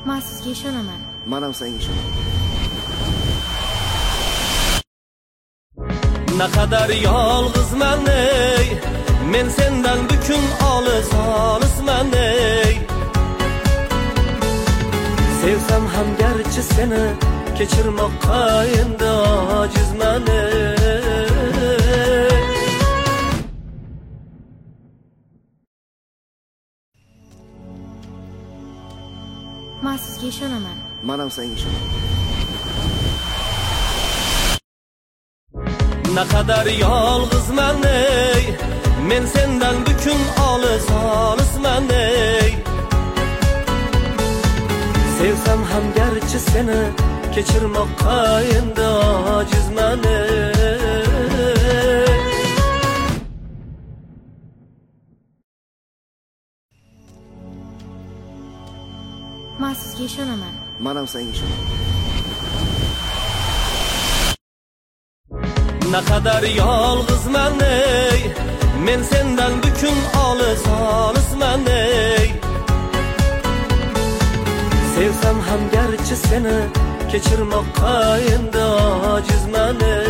Men sizga ishonaman. Men ham senga ishonaman. Naqadar yolg'izman ey, men sendan bukun olisman ey. Sevsam ham garchi seni kechirmoqqa endi ojizman ey. Men sizga ishonaman. Men ham senga ishonaman. Naqadar yolg'izman ey, men sendan bukun olisman ey. Sevsam ham garchi seni kechirmoqqa endi ojizman ey. Men sizga ishonaman. Men ham senga ishonaman. Naqadar yolg'izman ey, men sendan bukun olisman ey. Sevsam ham garchi seni kechirmoqqa endi ojizman ey.